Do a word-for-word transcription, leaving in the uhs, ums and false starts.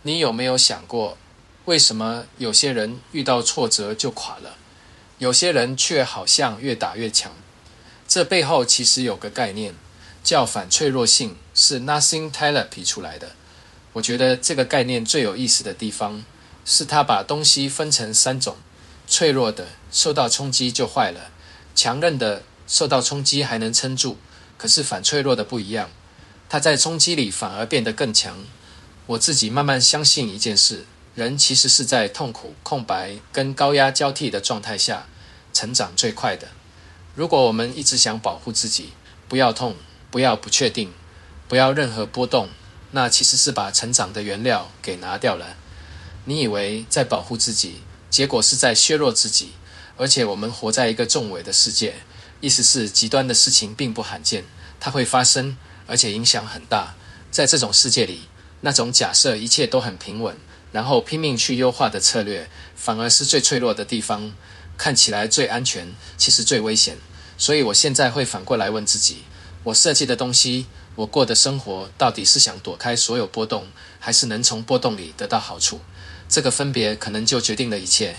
你有没有想过，为什么有些人遇到挫折就垮了，有些人却好像越打越强？这背后其实有个概念，叫反脆弱性，是 Nassim Taleb 提出来的。我觉得这个概念最有意思的地方，是他把东西分成三种：脆弱的，受到冲击就坏了；强韧的，受到冲击还能撑住；可是反脆弱的不一样，它在冲击里反而变得更强。我自己慢慢相信一件事，人其实是在痛苦、空白跟高压交替的状态下成长最快的。如果我们一直想保护自己，不要痛，不要不确定，不要任何波动，那其实是把成长的原料给拿掉了。你以为在保护自己，结果是在削弱自己。而且我们活在一个重伪的世界，意思是极端的事情并不罕见，它会发生，而且影响很大。在这种世界里，那种假设一切都很平稳，然后拼命去优化的策略，反而是最脆弱的地方，看起来最安全，其实最危险。所以我现在会反过来问自己，我设计的东西，我过的生活，到底是想躲开所有波动，还是能从波动里得到好处？这个分别可能就决定了一切。